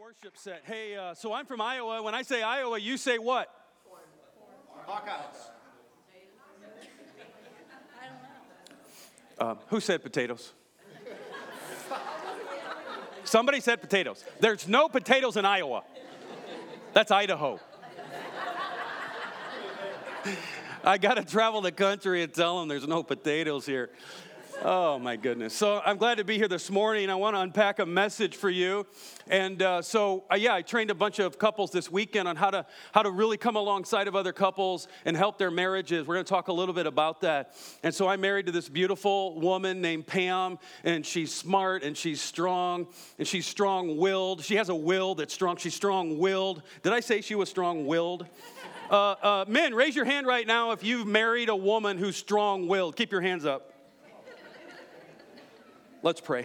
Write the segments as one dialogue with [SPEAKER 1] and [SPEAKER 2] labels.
[SPEAKER 1] worship set. Hey, so I'm from Iowa. When I say Iowa, you say what?
[SPEAKER 2] Hawkeyes.
[SPEAKER 1] Who said potatoes? Somebody said potatoes. There's no potatoes in Iowa. That's Idaho. I got to travel the country and tell them there's no potatoes here. Oh, my goodness. So I'm glad to be here this morning. I want to unpack a message for you. And I trained a bunch of couples this weekend on how to really come alongside of other couples and help their marriages. We're going to talk a little bit about that. And so I'm married to this beautiful woman named Pam, and she's smart, and she's strong, and she's strong-willed. She has a will that's strong. She's strong-willed. Did I say she was strong-willed? Men, raise your hand right now if you've married a woman who's strong-willed. Keep your hands up. Let's pray.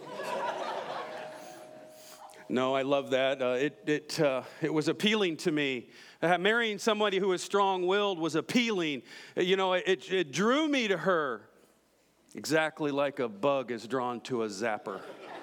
[SPEAKER 1] No, I love that. It was appealing to me. Marrying somebody who was strong-willed was appealing. You know, it drew me to her exactly like a bug is drawn to a zapper.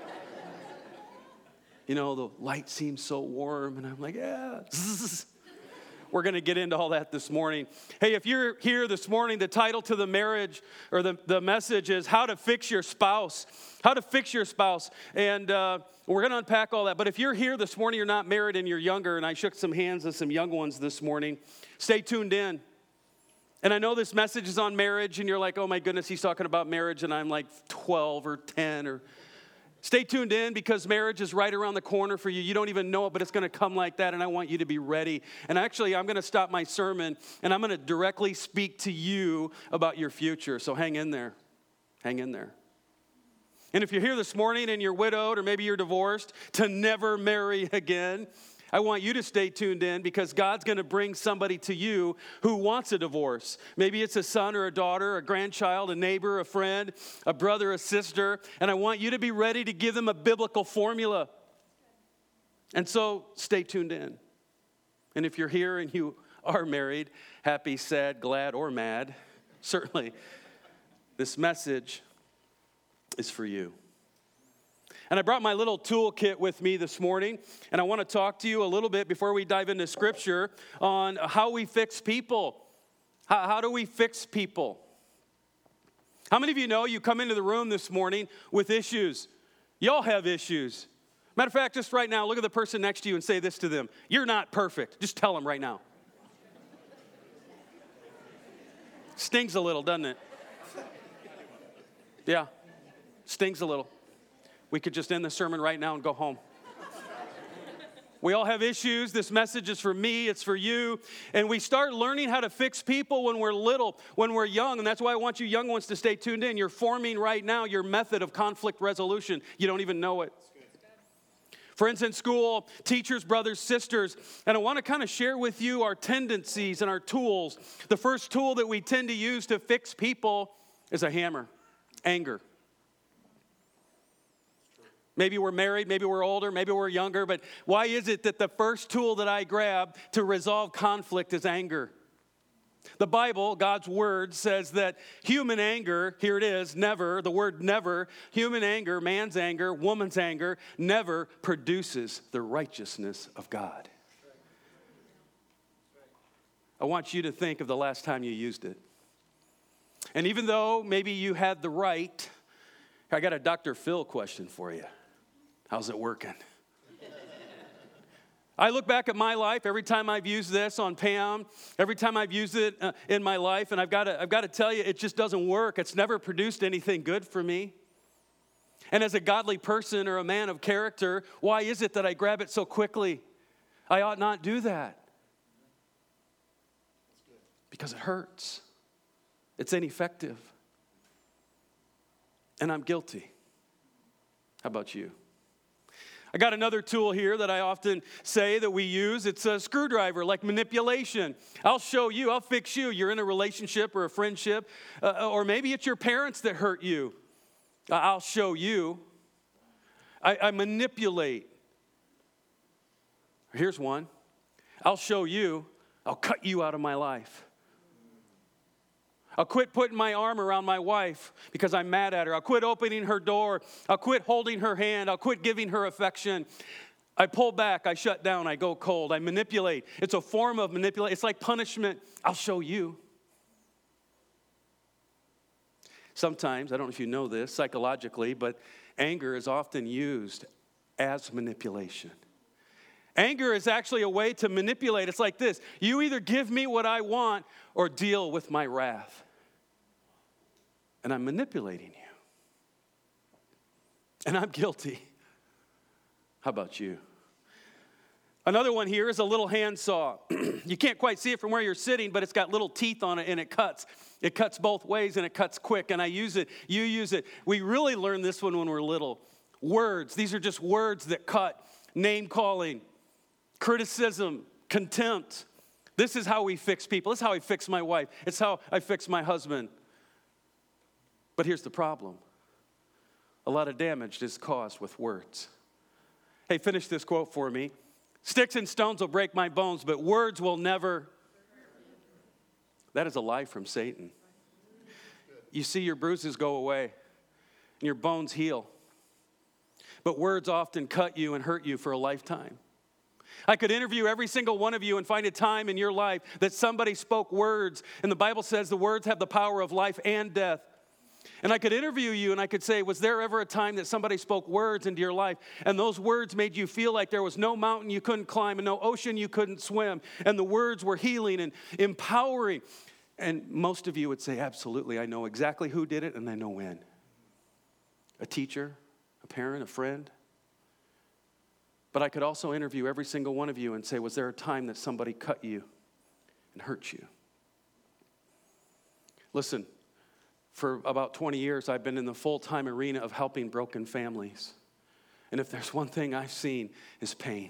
[SPEAKER 1] You know, the light seems so warm, and I'm like, yeah. We're going to get into all that this morning. Hey, if you're here this morning, the title to the marriage or the message is How to Fix Your Spouse. How to Fix Your Spouse. And we're going to unpack all that. But if you're here this morning, you're not married and you're younger, and I shook some hands with some young ones this morning, stay tuned in. And I know this message is on marriage, and you're like, oh my goodness, he's talking about marriage, and I'm like 12 or 10 or... Stay tuned in because marriage is right around the corner for you. You don't even know it, but it's going to come like that, and I want you to be ready. And actually, I'm going to stop my sermon, and I'm going to directly speak to you about your future. So hang in there. Hang in there. And if you're here this morning and you're widowed or maybe you're divorced, to never marry again, I want you to stay tuned in because God's going to bring somebody to you who wants a divorce. Maybe it's a son or a daughter, a grandchild, a neighbor, a friend, a brother, a sister. And I want you to be ready to give them a biblical formula. And so stay tuned in. And if you're here and you are married, happy, sad, glad, or mad, certainly this message is for you. And I brought my little toolkit with me this morning, and I want to talk to you a little bit before we dive into Scripture on how we fix people. How do we fix people? How many of you know you come into the room this morning with issues? You all have issues. Matter of fact, just right now, look at the person next to you and say this to them. You're not perfect. Just tell them right now. Stings a little, doesn't it? Yeah, stings a little. We could just end the sermon right now and go home. We all have issues. This message is for me. It's for you. And we start learning how to fix people when we're little, when we're young. And that's why I want you young ones to stay tuned in. You're forming right now your method of conflict resolution. You don't even know it. Friends in school, teachers, brothers, sisters. And I want to kind of share with you our tendencies and our tools. The first tool that we tend to use to fix people is a hammer, anger. Maybe we're married, maybe we're older, maybe we're younger, but why is it that the first tool that I grab to resolve conflict is anger? The Bible, God's Word, says that human anger, here it is, never, the word never, human anger, man's anger, woman's anger, never produces the righteousness of God. I want you to think of the last time you used it. And even though maybe you had the right, I got a Dr. Phil question for you. How's it working? I look back at my life every time I've used this on Pam, every time I've used it in my life, and I've got to tell you, it just doesn't work. It's never produced anything good for me. And as a godly person or a man of character, why is it that I grab it so quickly? I ought not do that. Because it hurts. It's ineffective. And I'm guilty. How about you? I got another tool here that I often say that we use. It's a screwdriver, like manipulation. I'll show you. I'll fix you. You're in a relationship or a friendship, or maybe it's your parents that hurt you. I'll show you. I manipulate. Here's one. I'll show you. I'll cut you out of my life. I'll quit putting my arm around my wife because I'm mad at her. I'll quit opening her door. I'll quit holding her hand. I'll quit giving her affection. I pull back, I shut down, I go cold, I manipulate. It's a form of manipulation. It's like punishment. I'll show you. Sometimes, I don't know if you know this psychologically, but anger is often used as manipulation. Anger is actually a way to manipulate. It's like this: you either give me what I want or deal with my wrath. And I'm manipulating you. And I'm guilty. How about you? Another one here is a little handsaw. You can't quite see it from where you're sitting, but it's got little teeth on it and it cuts. It cuts both ways and it cuts quick. And I use it, you use it. We really learned this one when we were little. Words, these are just words that cut. Name calling, criticism, contempt. This is how we fix people. This is how I fix my wife. It's how I fix my husband. But here's the problem. A lot of damage is caused with words. Hey, finish this quote for me. Sticks and stones will break my bones, but words will never. That is a lie from Satan. You see your bruises go away and your bones heal. But words often cut you and hurt you for a lifetime. I could interview every single one of you and find a time in your life that somebody spoke words. And the Bible says the words have the power of life and death. And I could interview you and I could say, was there ever a time that somebody spoke words into your life and those words made you feel like there was no mountain you couldn't climb and no ocean you couldn't swim, and the words were healing and empowering? And most of you would say, absolutely, I know exactly who did it and I know when. A teacher, a parent, a friend. But I could also interview every single one of you and say, was there a time that somebody cut you and hurt you? Listen. For about 20 years, I've been in the full-time arena of helping broken families. And if there's one thing I've seen is pain.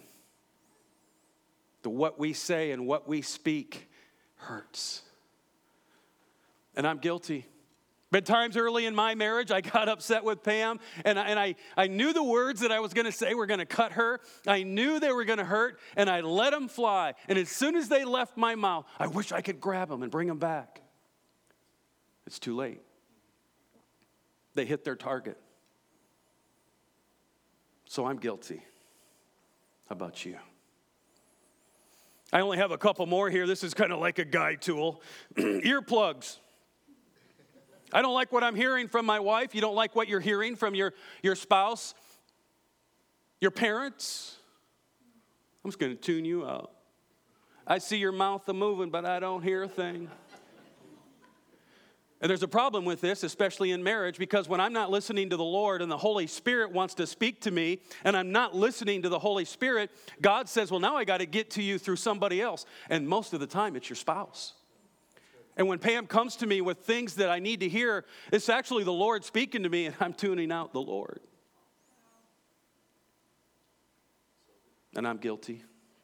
[SPEAKER 1] What we say and what we speak hurts. And I'm guilty. Been times early in my marriage, I got upset with Pam, and I knew the words that I was going to say were going to cut her. I knew they were going to hurt, and I let them fly. And as soon as they left my mouth, I wish I could grab them and bring them back. It's too late. They hit their target. So I'm guilty. How about you? I only have a couple more here. This is kind of like a guide tool. Earplugs. I don't like what I'm hearing from my wife. You don't like what you're hearing from your spouse, your parents. I'm just going to tune you out. I see your mouth a-moving, but I don't hear a thing. And there's a problem with this, especially in marriage, because when I'm not listening to the Lord and the Holy Spirit wants to speak to me, and I'm not listening to the Holy Spirit, God says, well, now I got to get to you through somebody else. And most of the time, it's your spouse. And when Pam comes to me with things that I need to hear, it's actually the Lord speaking to me, and I'm tuning out the Lord. And I'm guilty.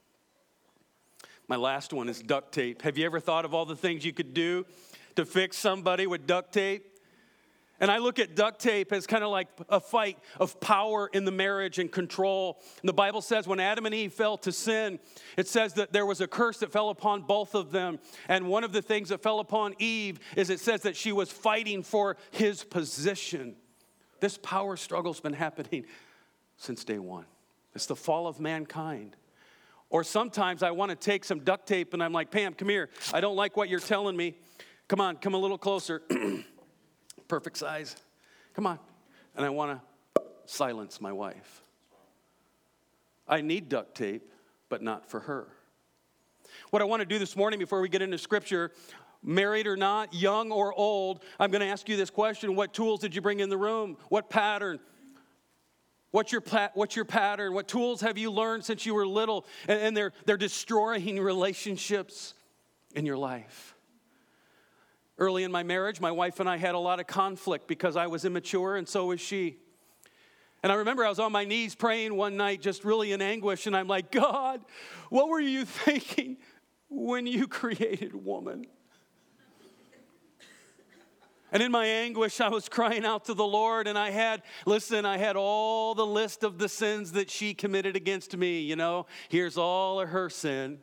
[SPEAKER 1] My last one is duct tape. Have you ever thought of all the things you could do to fix somebody with duct tape? And I look at duct tape as kind of like a fight of power in the marriage and control. And the Bible says when Adam and Eve fell to sin, it says that there was a curse that fell upon both of them. And one of the things that fell upon Eve is it says that she was fighting for his position. This power struggle's been happening since day one. It's the fall of mankind. Or sometimes I want to take some duct tape and I'm like, Pam, come here. I don't like what you're telling me. Come on, come a little closer. Perfect size. Come on. And I want to silence my wife. I need duct tape, but not for her. What I want to do this morning before we get into Scripture, married or not, young or old, I'm going to ask you this question. What tools did you bring in the room? What pattern? What's your pattern? What tools have you learned since you were little? And they're destroying relationships in your life. Early in my marriage, my wife and I had a lot of conflict because I was immature and so was she. And I remember I was on my knees praying one night, just really in anguish, and I'm like, God, what were you thinking when you created woman? And in my anguish, I was crying out to the Lord, and I had all the list of the sins that she committed against me, Here's all of her sin.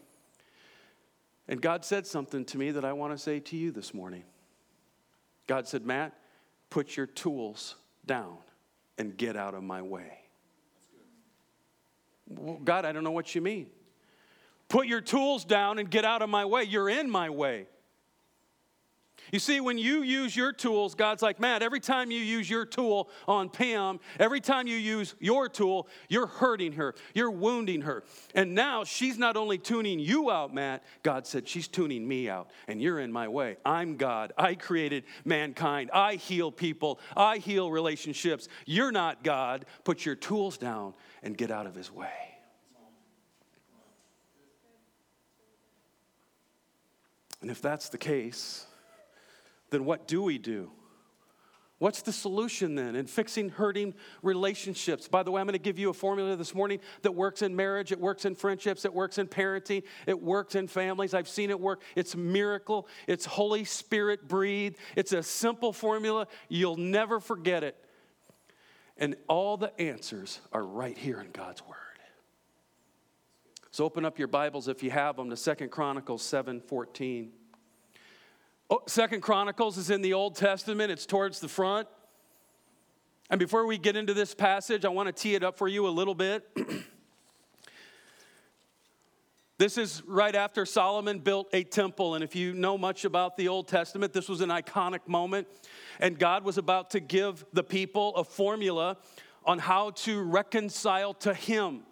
[SPEAKER 1] And God said something to me that I want to say to you this morning. God said, Matt, put your tools down and get out of my way. Well, God, I don't know what you mean. Put your tools down and get out of my way. You're in my way. You see, when you use your tools, God's like, Matt, every time you use your tool on Pam, every time you use your tool, you're hurting her. You're wounding her. And now she's not only tuning you out, Matt, God said, she's tuning me out, and you're in my way. I'm God. I created mankind. I heal people. I heal relationships. You're not God. Put your tools down and get out of his way. And if that's the case, then what do we do? What's the solution then in fixing hurting relationships? By the way, I'm going to give you a formula this morning that works in marriage, it works in friendships, it works in parenting, it works in families. I've seen it work. It's a miracle. It's Holy Spirit breathed. It's a simple formula. You'll never forget it. And all the answers are right here in God's Word. So open up your Bibles if you have them to 2 Chronicles 7:14. 2 Chronicles is in the Old Testament. It's towards the front. And before we get into this passage, I want to tee it up for you a little bit. This is right after Solomon built a temple. And if you know much about the Old Testament, this was an iconic moment. And God was about to give the people a formula on how to reconcile to him.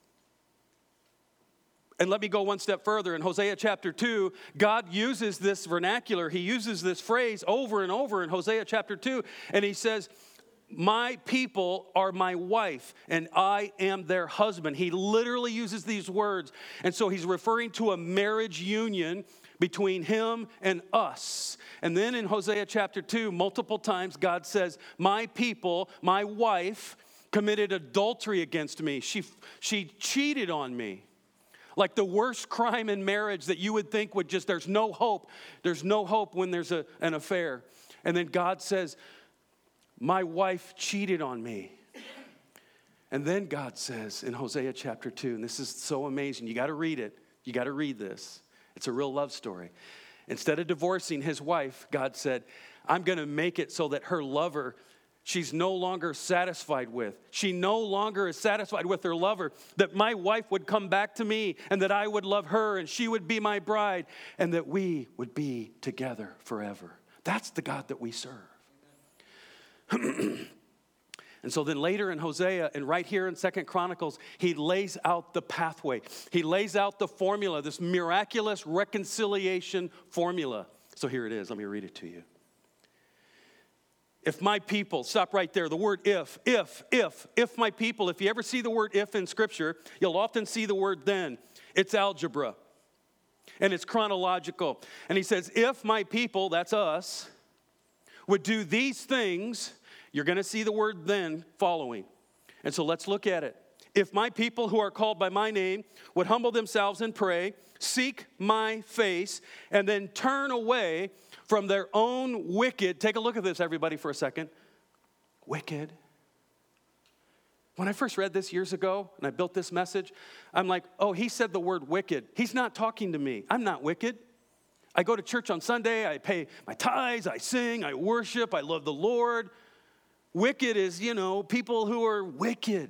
[SPEAKER 1] And let me go one step further. In Hosea chapter 2, God uses this vernacular. He uses this phrase over and over in Hosea chapter 2. And he says, my people are my wife, and I am their husband. He literally uses these words. And so he's referring to a marriage union between him and us. And then in Hosea chapter 2, multiple times God says, my people, my wife, committed adultery against me. She cheated on me. Like the worst crime in marriage that you would think would just, there's no hope. There's no hope when there's an affair. And then God says, my wife cheated on me. And then God says in Hosea chapter 2, and this is so amazing. You got to read it. You got to read this. It's a real love story. Instead of divorcing his wife, God said, I'm going to make it so that her lover, she's no longer satisfied with. She no longer is satisfied with her lover. That my wife would come back to me and that I would love her and she would be my bride and that we would be together forever. That's the God that we serve. And so then later in Hosea and right here in 2 Chronicles, he lays out the pathway. He lays out the formula, this miraculous reconciliation formula. So here it is. Let me read it to you. If my people, stop right there, the word if my people, if you ever see the word if in Scripture, you'll often see the word then. It's algebra, and it's chronological. And he says, if my people, that's us, would do these things, you're going to see the word then following. And so let's look at it. If my people who are called by my name would humble themselves and pray, seek my face, and then turn away from their own wicked, take a look at this, everybody, for a second. Wicked. When I first read this years ago and I built this message, I'm like, oh, he said the word wicked. He's not talking to me. I'm not wicked. I go to church on Sunday. I pay my tithes. I sing. I worship. I love the Lord. Wicked is, people who are wicked.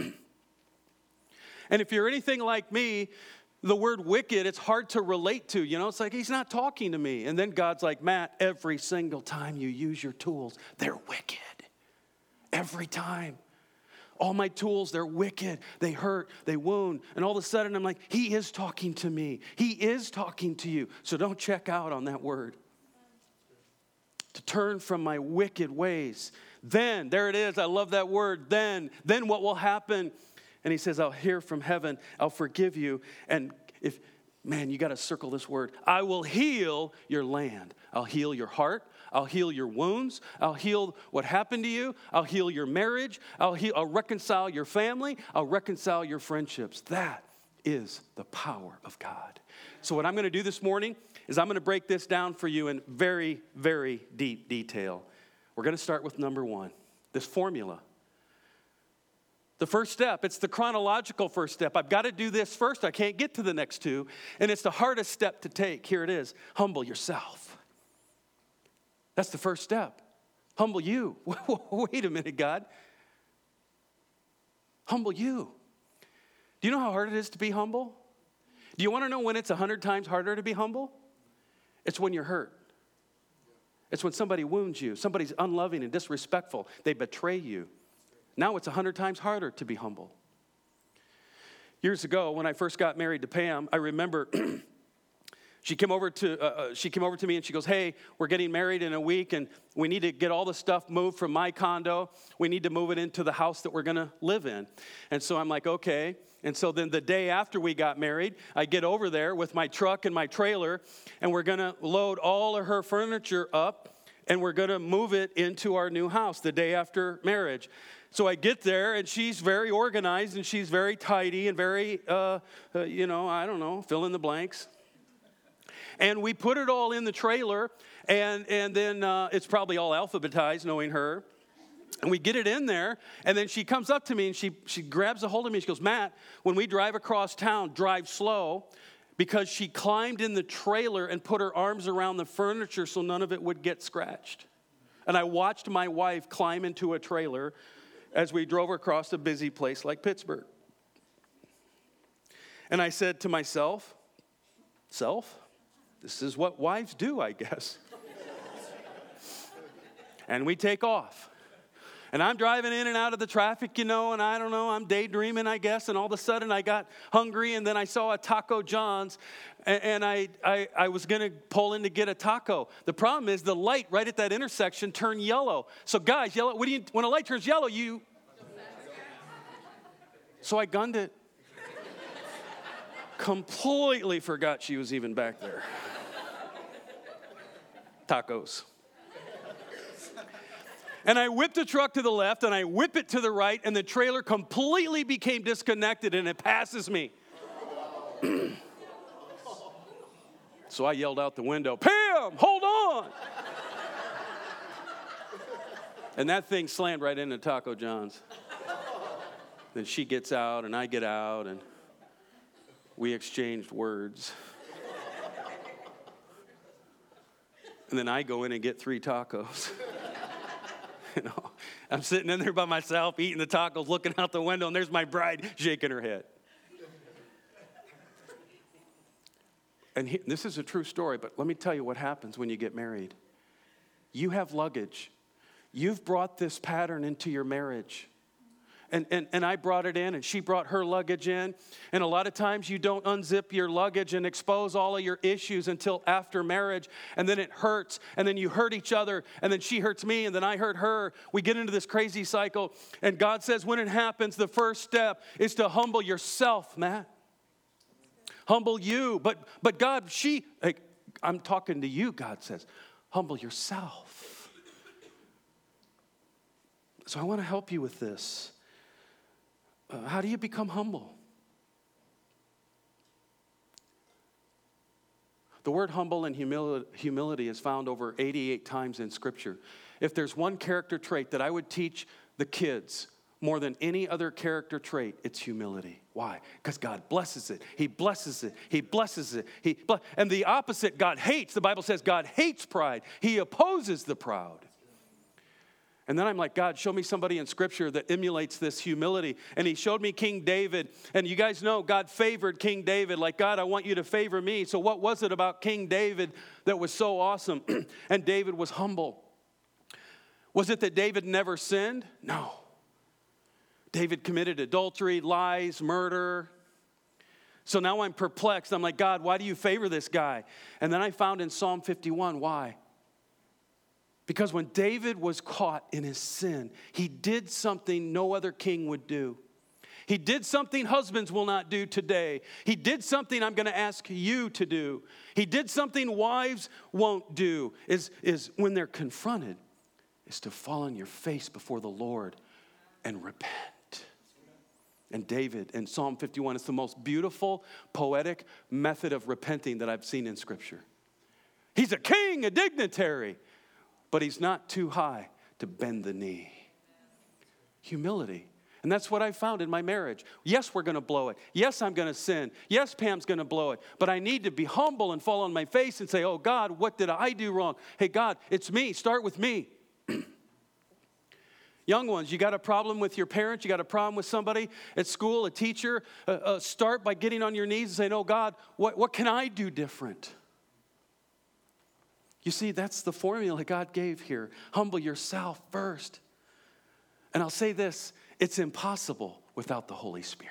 [SPEAKER 1] And if you're anything like me, the word wicked, it's hard to relate to. It's like he's not talking to me. And then God's like, Matt, every single time you use your tools, they're wicked. Every time. All my tools, they're wicked. They hurt. They wound. And all of a sudden, I'm like, he is talking to me. He is talking to you. So don't check out on that word. To turn from my wicked ways. Then, there it is. I love that word. Then what will happen? And he says, I'll hear from heaven. I'll forgive you. And you got to circle this word. I will heal your land. I'll heal your heart. I'll heal your wounds. I'll heal what happened to you. I'll heal your marriage. I'll reconcile your family. I'll reconcile your friendships. That is the power of God. So what I'm going to do this morning is I'm going to break this down for you in very, very deep detail. We're going to start with number one, this formula. The first step, it's the chronological first step. I've got to do this first. I can't get to the next two. And it's the hardest step to take. Here it is. Humble yourself. That's the first step. Humble you. Wait a minute, God. Humble you. Do Do you know how hard it is to be humble? Do you want to know when it's 100 times harder to be humble? It's when you're hurt. It's when somebody wounds you. Somebody's unloving and disrespectful. They betray you. Now it's 100 times harder to be humble. Years ago, when I first got married to Pam, I remember she came over to me and she goes, hey, we're getting married in a week and we need to get all the stuff moved from my condo. We need to move it into the house that we're going to live in. And so I'm like, okay. And so then the day after we got married, I get over there with my truck and my trailer, and we're going to load all of her furniture up, and we're going to move it into our new house the day after marriage. So I get there, and she's very organized, and she's very tidy and very, I don't know, fill in the blanks. And we put it all in the trailer, and then it's probably all alphabetized, knowing her. And we get it in there, and then she comes up to me, and she grabs a hold of me, and she goes, Matt, when we drive across town, drive slow, because she climbed in the trailer and put her arms around the furniture so none of it would get scratched. And I watched my wife climb into a trailer as we drove across a busy place like Pittsburgh. And I said to myself, this is what wives do, I guess. And we take off. And I'm driving in and out of the traffic, and I don't know, I'm daydreaming, I guess, and all of a sudden I got hungry, and then I saw a Taco John's, and I was going to pull in to get a taco. The problem is the light right at that intersection turned yellow. So guys, when a light turns yellow, So I gunned it. Completely forgot she was even back there. Tacos. And I whipped the truck to the left, and I whip it to the right, and the trailer completely became disconnected, and it passes me. So I yelled out the window, Pam, hold on. And that thing slammed right into Taco John's. Then she gets out, and I get out, and we exchanged words. And then I go in and get 3 tacos. I'm sitting in there by myself, eating the tacos, looking out the window, and there's my bride shaking her head. And this is a true story, but let me tell you what happens when you get married. You have luggage. You've brought this pattern into your marriage. And I brought it in, and she brought her luggage in. And a lot of times you don't unzip your luggage and expose all of your issues until after marriage. And then it hurts. And then you hurt each other. And then she hurts me, and then I hurt her. We get into this crazy cycle. And God says when it happens, the first step is to humble yourself, Matt. Humble you. But God, I'm talking to you, God says. Humble yourself. So I want to help you with this. How do you become humble? The word humble and humility is found over 88 times in Scripture. If there's one character trait that I would teach the kids more than any other character trait, it's humility. Why? Because God blesses it. He blesses it. He blesses it. And the opposite, God hates. The Bible says God hates pride. He opposes the proud. And then I'm like, God, show me somebody in Scripture that emulates this humility. And he showed me King David. And you guys know God favored King David. Like, God, I want you to favor me. So what was it about King David that was so awesome? And David was humble. Was it that David never sinned? No. David committed adultery, lies, murder. So now I'm perplexed. I'm like, God, why do you favor this guy? And then I found in Psalm 51, why? Because when David was caught in his sin, he did something no other king would do. He did something husbands will not do today. He did something I'm going to ask you to do. He did something wives won't do, is when they're confronted, is to fall on your face before the Lord and repent. And David in Psalm 51 is the most beautiful, poetic method of repenting that I've seen in Scripture. He's a king, a dignitary. But he's not too high to bend the knee. Humility. And that's what I found in my marriage. Yes, we're going to blow it. Yes, I'm going to sin. Yes, Pam's going to blow it. But I need to be humble and fall on my face and say, oh, God, what did I do wrong? Hey, God, it's me. Start with me. Young ones, you got a problem with your parents, you got a problem with somebody at school, a teacher, start by getting on your knees and saying, oh God, what can I do different? You see, that's the formula God gave here. Humble yourself first. And I'll say this, it's impossible without the Holy Spirit.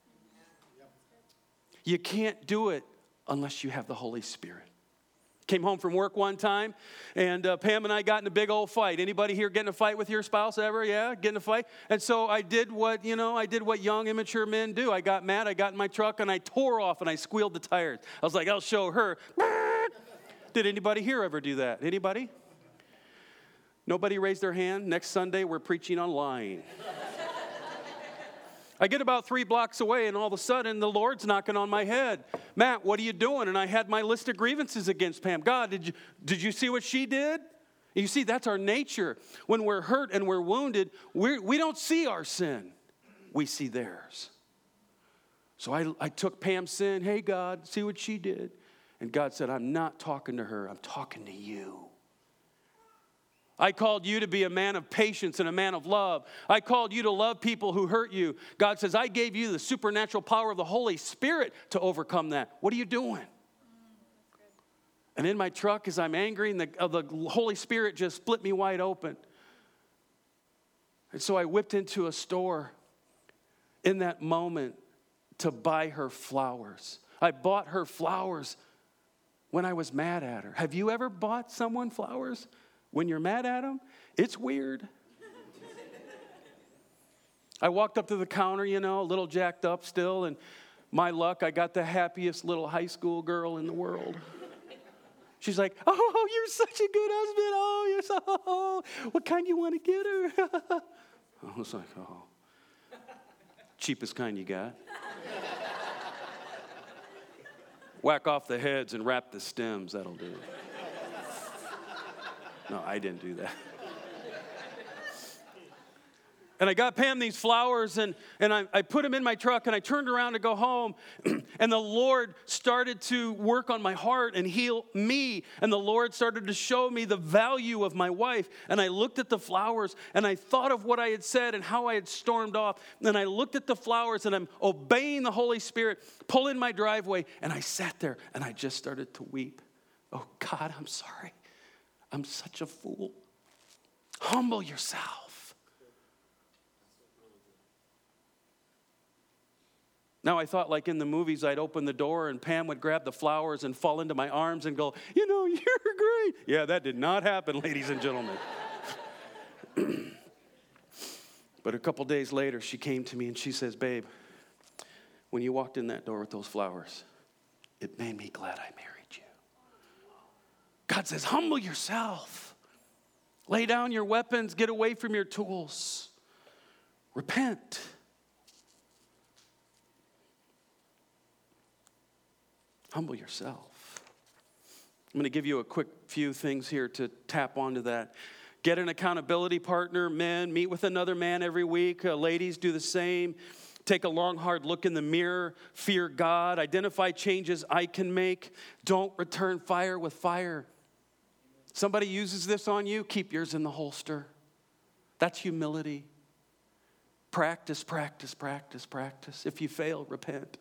[SPEAKER 1] You can't do it unless you have the Holy Spirit. Came home from work one time, and Pam and I got in a big old fight. Anybody here get in a fight with your spouse ever? Yeah, get in a fight? And so I did what young, immature men do. I got mad, I got in my truck, and I tore off, and I squealed the tires. I was like, I'll show her. Did anybody here ever do that? Anybody? Nobody raised their hand? Next Sunday, we're preaching on lying. I get about 3 blocks away, and all of a sudden, the Lord's knocking on my head. Matt, what are you doing? And I had my list of grievances against Pam. God, did you see what she did? You see, that's our nature. When we're hurt and we're wounded, we don't see our sin. We see theirs. So I took Pam's sin. Hey, God, see what she did. And God said, I'm not talking to her. I'm talking to you. I called you to be a man of patience and a man of love. I called you to love people who hurt you. God says, I gave you the supernatural power of the Holy Spirit to overcome that. What are you doing? And in my truck, as I'm angry, and the Holy Spirit just split me wide open. And so I whipped into a store in that moment to buy her flowers. I bought her flowers when I was mad at her. Have you ever bought someone flowers when you're mad at them? It's weird. I walked up to the counter, a little jacked up still, and my luck, I got the happiest little high school girl in the world. She's like, oh, you're such a good husband. Oh, you're so, what kind you want to get her? I was like, oh, cheapest kind you got. Whack off the heads and wrap the stems, that'll do. No, I didn't do that. And I got Pam these flowers, and I put them in my truck, and I turned around to go home, and the Lord started to work on my heart and heal me, and the Lord started to show me the value of my wife, and I looked at the flowers, and I thought of what I had said and how I had stormed off, and I looked at the flowers, and I'm obeying the Holy Spirit, pull in my driveway, and I sat there, and I just started to weep. Oh, God, I'm sorry. I'm such a fool. Humble yourself. Now, I thought like in the movies, I'd open the door and Pam would grab the flowers and fall into my arms and go, you're great. Yeah, that did not happen, ladies and gentlemen. But a couple days later, she came to me and she says, babe, when you walked in that door with those flowers, it made me glad I married you. God says, humble yourself. Lay down your weapons. Get away from your tools. Repent. Humble yourself. I'm going to give you a quick few things here to tap onto that. Get an accountability partner. Men, meet with another man every week. Ladies, do the same. Take a long, hard look in the mirror. Fear God. Identify changes I can make. Don't return fire with fire. Somebody uses this on you, keep yours in the holster. That's humility. Practice, practice, practice, practice. If you fail, repent.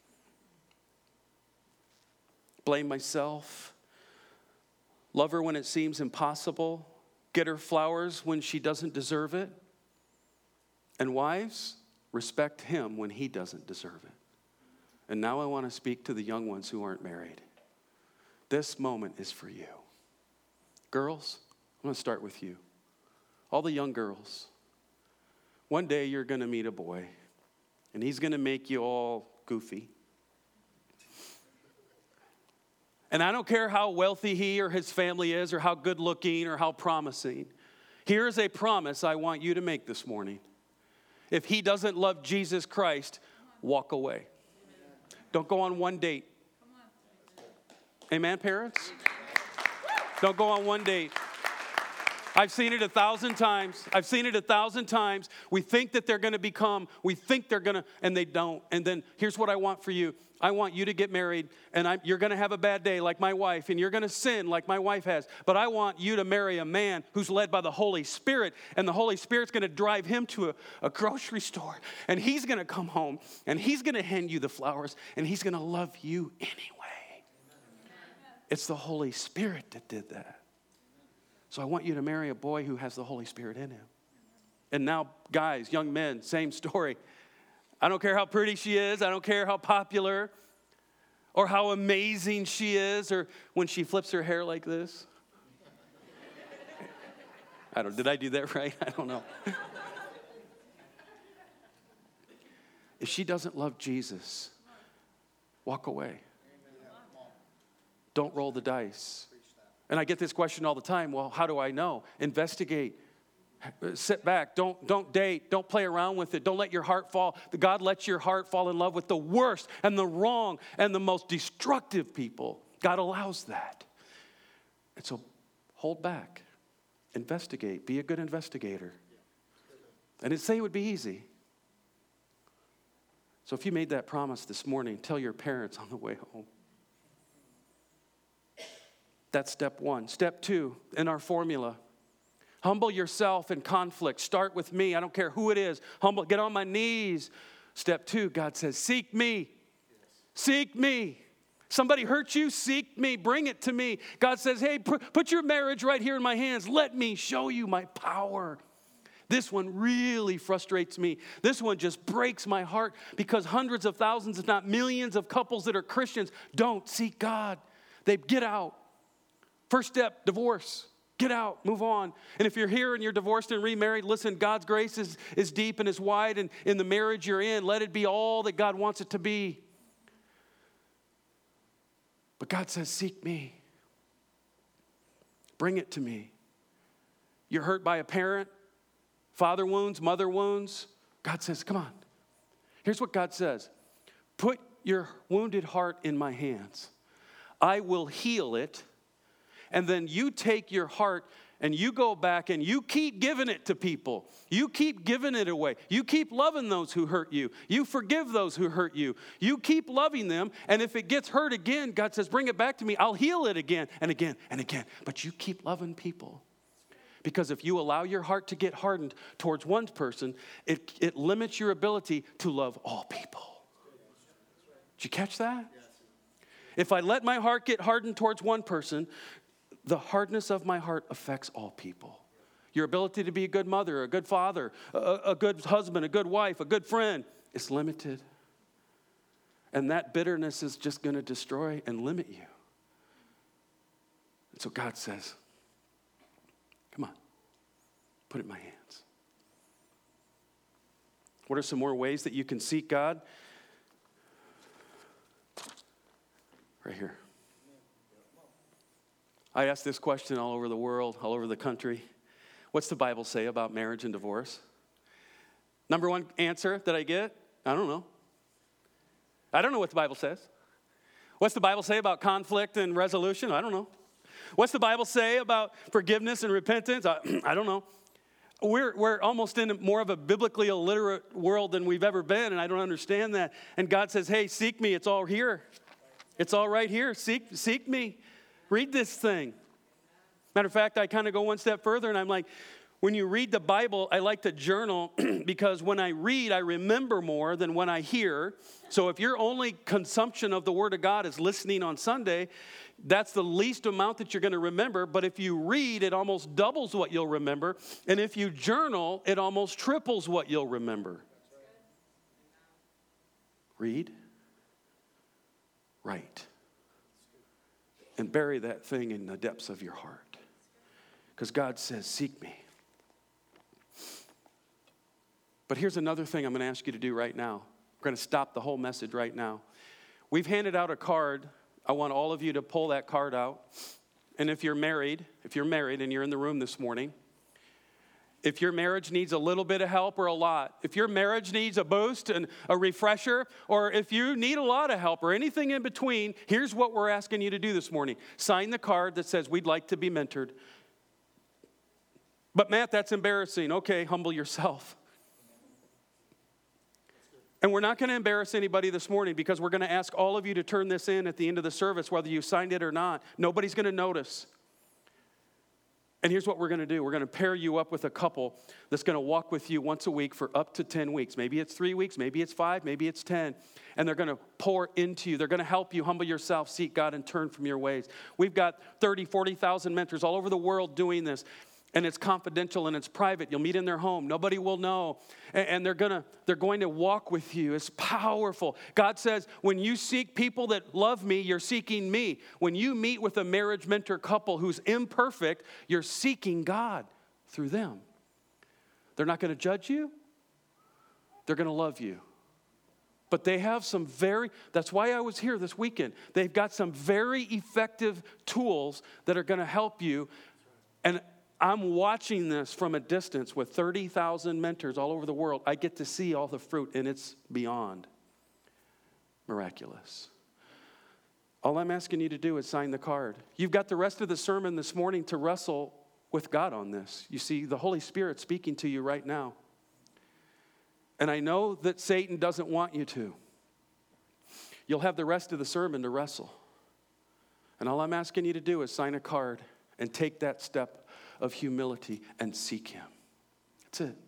[SPEAKER 1] Blame myself. Love her when it seems impossible. Get her flowers when she doesn't deserve it. And wives, respect him when he doesn't deserve it. And now I want to speak to the young ones who aren't married. This moment is for you. Girls, I'm going to start with you. All the young girls. One day you're going to meet a boy, and he's going to make you all goofy. And I don't care how wealthy he or his family is, or how good looking, or how promising. Here's a promise I want you to make this morning. If he doesn't love Jesus Christ, walk away. Don't go on one date. Amen, parents? Don't go on one date. I've seen it 1,000 times. I've seen it 1,000 times. We think that they're going to become, and they don't. And then here's what I want for you. I want you to get married, and you're going to have a bad day like my wife, and you're going to sin like my wife has. But I want you to marry a man who's led by the Holy Spirit, and the Holy Spirit's going to drive him to a grocery store, and he's going to come home, and he's going to hand you the flowers, and he's going to love you anyway. It's the Holy Spirit that did that. So I want you to marry a boy who has the Holy Spirit in him. And now, guys, young men, same story. I don't care how pretty she is. I don't care how popular or how amazing she is, or when she flips her hair like this. Did I do that right? I don't know. If she doesn't love Jesus, walk away. Don't roll the dice. And I get this question all the time. Well, how do I know? Investigate. Sit back. Don't date. Don't play around with it. Don't let your heart fall. God lets your heart fall in love with the worst and the wrong and the most destructive people. God allows that. And so hold back. Investigate. Be a good investigator. I didn't say it would be easy. So if you made that promise this morning, tell your parents on the way home. That's step one. Step two in our formula. Humble yourself in conflict. Start with me. I don't care who it is. Humble. Get on my knees. Step two, God says, seek me. Seek me. Somebody hurt you? Seek me. Bring it to me. God says, hey, put your marriage right here in my hands. Let me show you my power. This one really frustrates me. This one just breaks my heart because hundreds of thousands, if not millions of couples that are Christians don't seek God. They get out. First step, divorce. Get out, move on. And if you're here and you're divorced and remarried, listen, God's grace is deep and is wide, and in the marriage you're in, let it be all that God wants it to be. But God says, seek me. Bring it to me. You're hurt by a parent, father wounds, mother wounds. God says, come on. Here's what God says. Put your wounded heart in my hands. I will heal it. And then you take your heart and you go back and you keep giving it to people. You keep giving it away. You keep loving those who hurt you. You forgive those who hurt you. You keep loving them. And if it gets hurt again, God says, bring it back to me. I'll heal it again and again and again. But you keep loving people. Because if you allow your heart to get hardened towards one person, it limits your ability to love all people. Did you catch that? If I let my heart get hardened towards one person, the hardness of my heart affects all people. Your ability to be a good mother, a good father, a good husband, a good wife, a good friend is limited. And that bitterness is just going to destroy and limit you. And so God says, come on, put it in my hands. What are some more ways that you can seek God? Right here. I ask this question all over the world, all over the country. What's the Bible say about marriage and divorce? Number one answer that I get, I don't know. I don't know what the Bible says. What's the Bible say about conflict and resolution? I don't know. What's the Bible say about forgiveness and repentance? I don't know. We're almost in more of a biblically illiterate world than we've ever been, and I don't understand that. And God says, hey, seek me. It's all here. It's all right here. Seek me. Read this thing. Matter of fact, I kind of go one step further, and I'm like, when you read the Bible, I like to journal because when I read, I remember more than when I hear. So if your only consumption of the Word of God is listening on Sunday, that's the least amount that you're going to remember. But if you read, it almost doubles what you'll remember. And if you journal, it almost triples what you'll remember. Read, write, and bury that thing in the depths of your heart. Because God says, seek me. But here's another thing I'm going to ask you to do right now. We're going to stop the whole message right now. We've handed out a card. I want all of you to pull that card out. And if you're married and you're in the room this morning, if your marriage needs a little bit of help or a lot, if your marriage needs a boost and a refresher, or if you need a lot of help or anything in between, here's what we're asking you to do this morning. Sign the card that says we'd like to be mentored. But Matt, that's embarrassing. Okay, humble yourself. And we're not going to embarrass anybody this morning because we're going to ask all of you to turn this in at the end of the service, whether you signed it or not. Nobody's going to notice. And here's what we're going to do. We're going to pair you up with a couple that's going to walk with you once a week for up to 10 weeks. Maybe it's 3 weeks, maybe it's 5, maybe it's 10. And they're going to pour into you. They're going to help you humble yourself, seek God, and turn from your ways. We've got 30, 40,000 mentors all over the world doing this. And it's confidential and it's private. You'll meet in their home. Nobody will know. And they're going to walk with you. It's powerful. God says, when you seek people that love me, you're seeking me. When you meet with a marriage mentor couple who's imperfect, you're seeking God through them. They're not going to judge you. They're going to love you. But they have that's why I was here this weekend. They've got some very effective tools that are going to help you. And I'm watching this from a distance with 30,000 mentors all over the world. I get to see all the fruit, and it's beyond miraculous. All I'm asking you to do is sign the card. You've got the rest of the sermon this morning to wrestle with God on this. You see, the Holy Spirit speaking to you right now. And I know that Satan doesn't want you to. You'll have the rest of the sermon to wrestle. And all I'm asking you to do is sign a card and take that step of humility and seek him. That's it.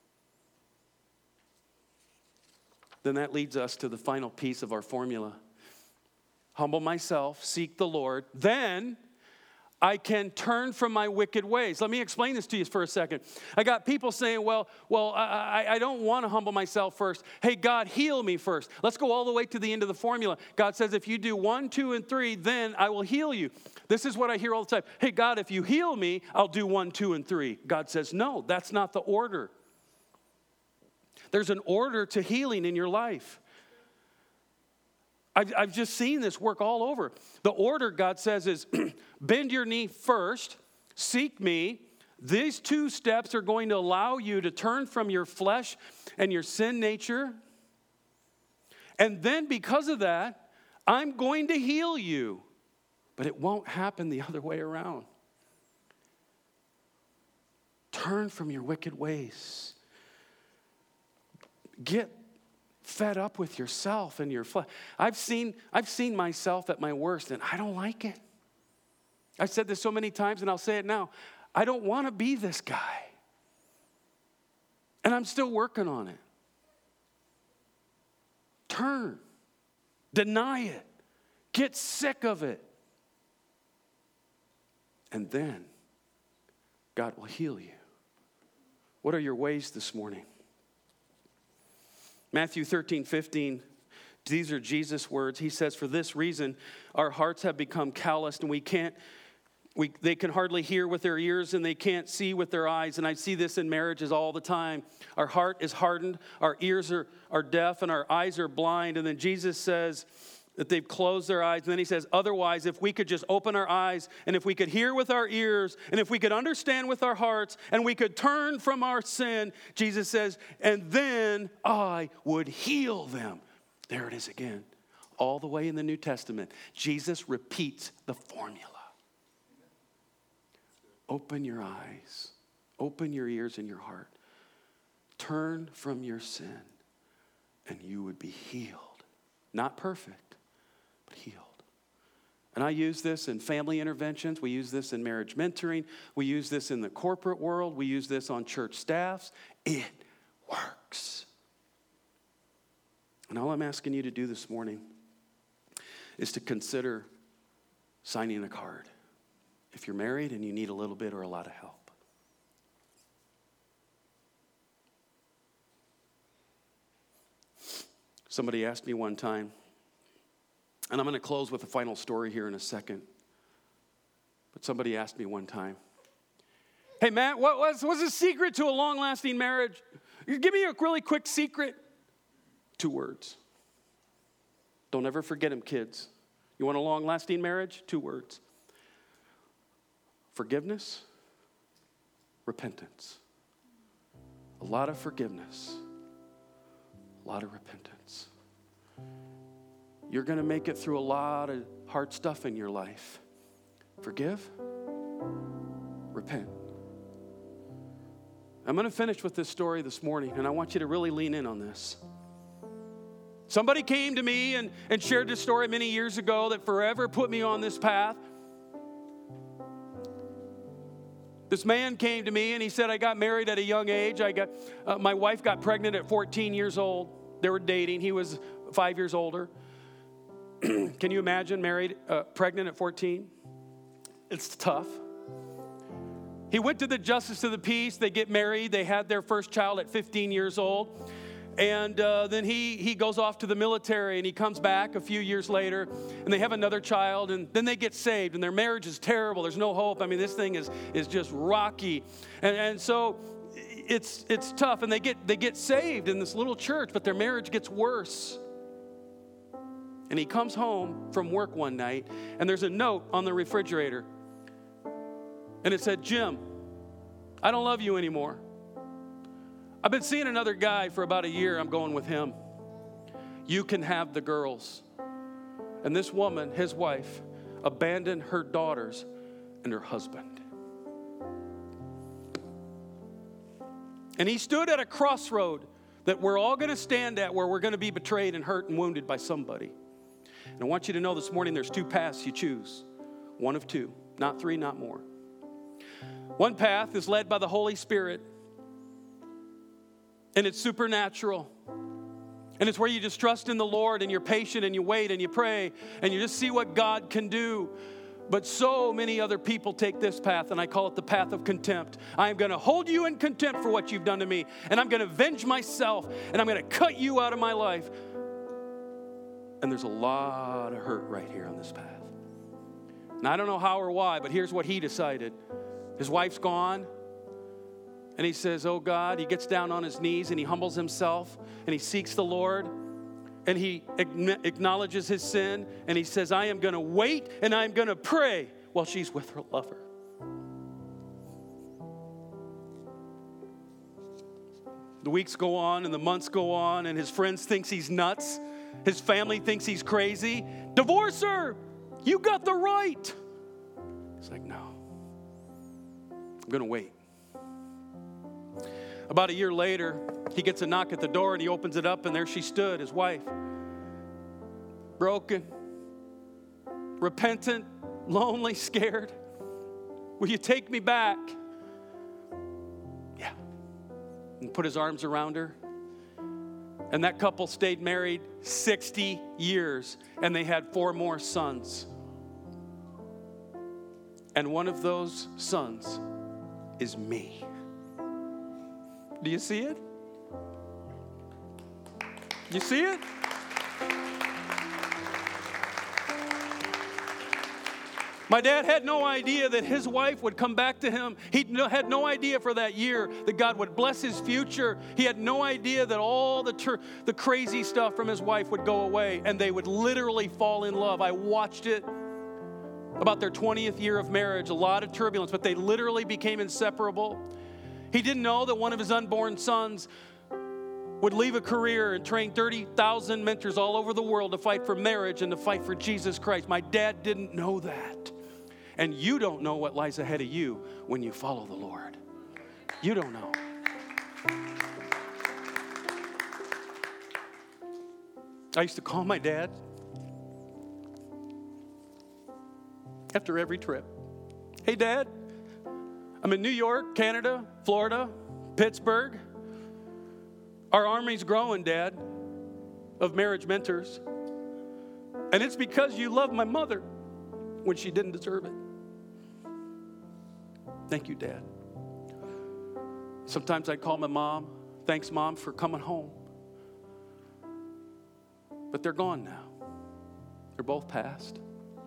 [SPEAKER 1] Then that leads us to the final piece of our formula. Humble myself, seek the Lord, then I can turn from my wicked ways. Let me explain this to you for a second. I got people saying, well, I don't want to humble myself first. Hey, God, heal me first. Let's go all the way to the end of the formula. God says, if you do 1, 2, and 3, then I will heal you. This is what I hear all the time. Hey, God, if you heal me, I'll do 1, 2, and 3. God says, no, that's not the order. There's an order to healing in your life. I've just seen this work all over. The order, God says, is bend your knee first, seek me. These 2 steps are going to allow you to turn from your flesh and your sin nature. And then because of that, I'm going to heal you. But it won't happen the other way around. Turn from your wicked ways. Get fed up with yourself and your flesh. I've seen myself at my worst, and I don't like it. I've said this so many times, and I'll say it now. I don't want to be this guy. And I'm still working on it. Turn. Deny it. Get sick of it. And then God will heal you. What are your ways this morning? Matthew 13:15, these are Jesus' words. He says, for this reason, our hearts have become calloused and they can hardly hear with their ears and they can't see with their eyes. And I see this in marriages all the time. Our heart is hardened, our ears are deaf, and our eyes are blind. And then Jesus says that they've closed their eyes. And then he says, otherwise, if we could just open our eyes, and if we could hear with our ears, and if we could understand with our hearts, and we could turn from our sin, Jesus says, and then I would heal them. There it is again. All the way in the New Testament, Jesus repeats the formula. Open your eyes, open your ears and your heart. Turn from your sin, and you would be healed. Not perfect, but healed. And I use this in family interventions. We use this in marriage mentoring. We use this in the corporate world. We use this on church staffs. It works. And all I'm asking you to do this morning is to consider signing a card. If you're married and you need a little bit or a lot of help. Somebody asked me one time, and I'm going to close with a final story here in a second. But somebody asked me one time, hey, Matt, what's the secret to a long-lasting marriage? Give me a really quick secret. 2 words. Don't ever forget them, kids. You want a long-lasting marriage? 2 words. Forgiveness, repentance. A lot of forgiveness, a lot of repentance. You're going to make it through a lot of hard stuff in your life. Forgive, repent. I'm going to finish with this story this morning, and I want you to really lean in on this. Somebody came to me and shared this story many years ago that forever put me on this path. This man came to me and he said, I got married at a young age. My wife got pregnant at 14 years old. They were dating. He was 5 years older. Can you imagine pregnant at 14? It's tough. He went to the justice of the peace. They get married. They had their first child at 15 years old. And then he goes off to the military, and he comes back a few years later, and they have another child, and then they get saved, and their marriage is terrible. There's no hope. I mean, this thing is just rocky. And so it's tough, and they get saved in this little church, but their marriage gets worse. And he comes home from work one night, and there's a note on the refrigerator. And it said, Jim, I don't love you anymore. I've been seeing another guy for about a year. I'm going with him. You can have the girls. And this woman, his wife, abandoned her daughters and her husband. And he stood at a crossroad that we're all going to stand at, where we're going to be betrayed and hurt and wounded by somebody. And I want you to know this morning there's two paths you choose. One of two, not three, not more. One path is led by the Holy Spirit. And it's supernatural. And it's where you just trust in the Lord, and you're patient, and you wait, and you pray, and you just see what God can do. But so many other people take this path, and I call it the path of contempt. I am going to hold you in contempt for what you've done to me, and I'm going to avenge myself, and I'm going to cut you out of my life. And there's a lot of hurt right here on this path. And I don't know how or why, but here's what he decided. His wife's gone. And he says, oh God, he gets down on his knees and he humbles himself and he seeks the Lord and he acknowledges his sin and he says, I am going to wait and I'm going to pray while she's with her lover. The weeks go on and the months go on and his friends think he's nuts. His family thinks he's crazy. Divorce her. You got the right. He's like, no, I'm going to wait. About a year later, he gets a knock at the door and he opens it up and there she stood, his wife. Broken, repentant, lonely, scared. Will you take me back? Yeah. And put his arms around her. And that couple stayed married 60 years and they had 4 more sons. And one of those sons is me. Do you see it? You see it? My dad had no idea that his wife would come back to him. He had no idea for that year that God would bless his future. He had no idea that all the crazy stuff from his wife would go away and they would literally fall in love. I watched it about their 20th year of marriage, a lot of turbulence, but they literally became inseparable. He didn't know that one of his unborn sons would leave a career and train 30,000 mentors all over the world to fight for marriage and to fight for Jesus Christ. My dad didn't know that. And you don't know what lies ahead of you when you follow the Lord. You don't know. I used to call my dad after every trip. Hey, Dad. I'm in New York, Canada, Florida, Pittsburgh. Our army's growing, Dad, of marriage mentors. And it's because you love my mother when she didn't deserve it. Thank you, Dad. Sometimes I'd call my mom. Thanks, Mom, for coming home. But they're gone now. They're both passed.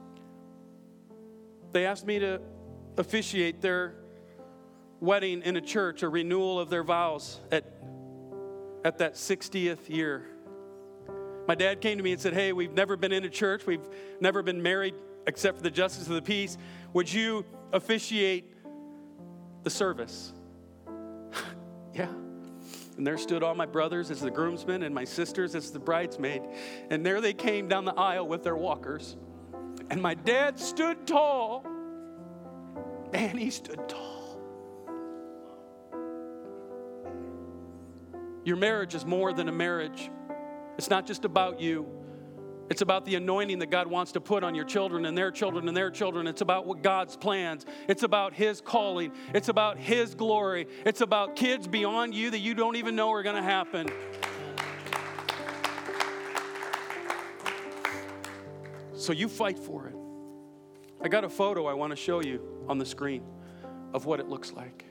[SPEAKER 1] They asked me to officiate their wedding in a church, a renewal of their vows at that 60th year. My dad came to me and said, hey, we've never been in a church. We've never been married except for the justice of the peace. Would you officiate the service? Yeah. And there stood all my brothers as the groomsmen and my sisters as the bridesmaid. And there they came down the aisle with their walkers. And my dad stood tall. Man, he stood tall. Your marriage is more than a marriage. It's not just about you. It's about the anointing that God wants to put on your children and their children and their children. It's about what God's plans. It's about His calling. It's about His glory. It's about kids beyond you that you don't even know are going to happen. So you fight for it. I got a photo I want to show you on the screen of what it looks like.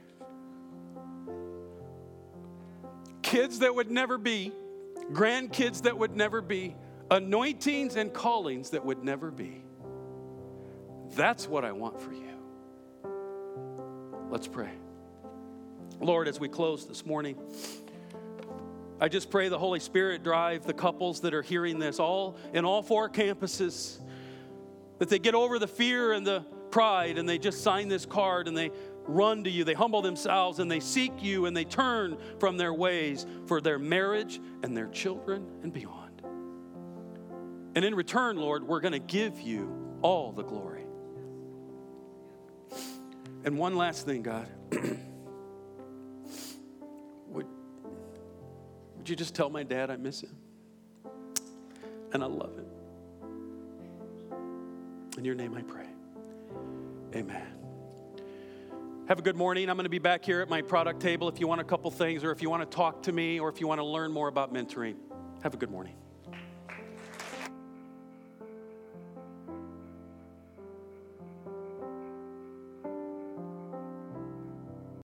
[SPEAKER 1] Kids that would never be, grandkids that would never be, anointings and callings that would never be. That's what I want for you. Let's pray. Lord, as we close this morning, I just pray the Holy Spirit drive the couples that are hearing this in all 4 campuses, that they get over the fear and the pride and they just sign this card and they run to you, they humble themselves and they seek you and they turn from their ways for their marriage and their children and beyond. And in return, Lord, we're going to give you all the glory. And one last thing, God. Would you just tell my dad I miss him? And I love him. In your name I pray. Amen. Have a good morning. I'm going to be back here at my product table if you want a couple things, or if you want to talk to me, or if you want to learn more about mentoring. Have a good morning.